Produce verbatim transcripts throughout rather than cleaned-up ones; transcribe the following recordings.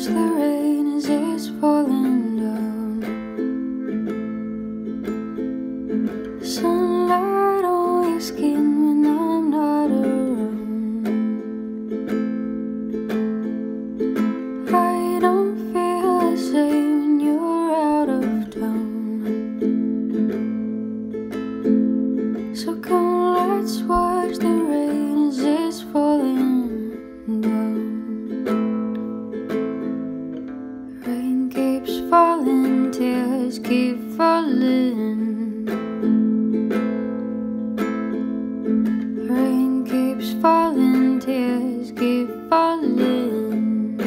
the rain as it's falling down. Sunlight on your skin when I'm not around. I don't feel the same when you're out of town. So come, let's watch the rain as it's falling down. Rain keeps falling, tears keep falling. Rain keeps falling, tears keep falling.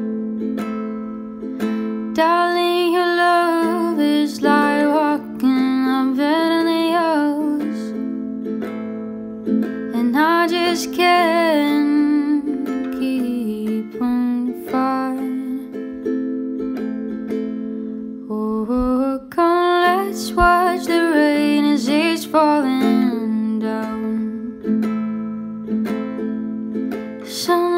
Darling, your love is like walking up hills, and I just can't keep on falling. Oh, come, let's watch the rain as it's falling down. Sun